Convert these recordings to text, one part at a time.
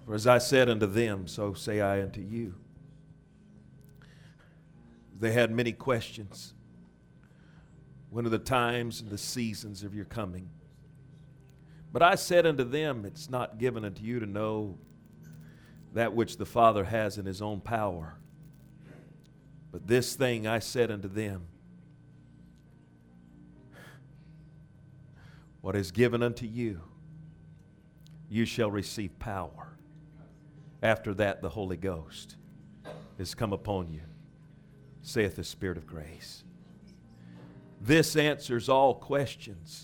For as I said unto them, so say I unto you. They had many questions. When are the times and the seasons of your coming? But I said unto them, it's not given unto you to know that which the Father has in his own power. But this thing I said unto them, what is given unto you, you shall receive power. After that, the Holy Ghost is come upon you, saith the Spirit of grace. This answers all questions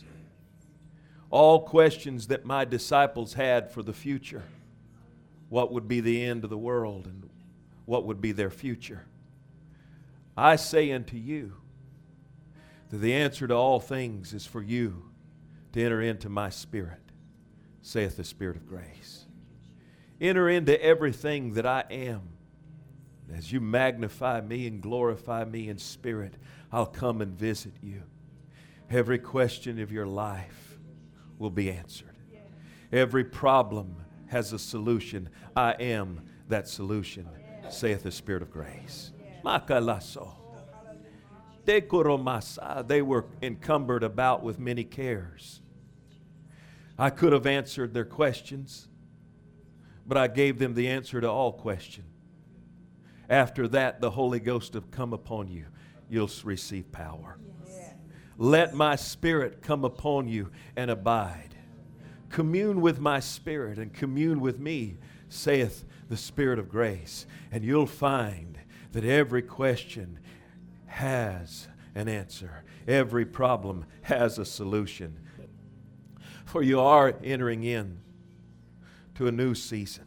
that my disciples had for the future. What would be the end of the world and what would be their future? I say unto you that the answer to all things is for you to enter into my Spirit, saith the Spirit of grace. Enter into everything that I am. As you magnify me and glorify me in spirit, I'll come and visit you. Every question of your life will be answered. Every problem has a solution. I am that solution, saith the Spirit of grace. Makalaso. Dekoromasa. They were encumbered about with many cares. I could have answered their questions, but I gave them the answer to all questions. After that, the Holy Ghost will come upon you. You'll receive power. Yes. Let my Spirit come upon you and abide. Commune with my Spirit and commune with me, saith the Spirit of grace. And you'll find that every question has an answer. Every problem has a solution. For you are entering in to a new season.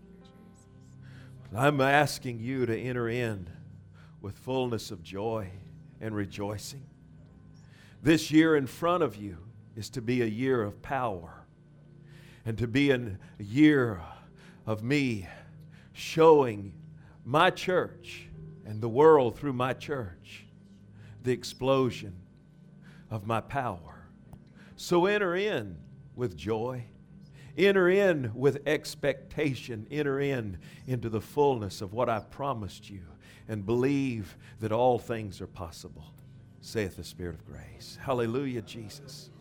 I'm asking you to enter in with fullness of joy and rejoicing. This year in front of you is to be a year of power and to be a year of me showing my church and the world through my church the explosion of my power. So enter in with joy. Enter in with expectation. Enter into the fullness of what I've promised you and believe that all things are possible, saith the Spirit of grace. Hallelujah, Jesus.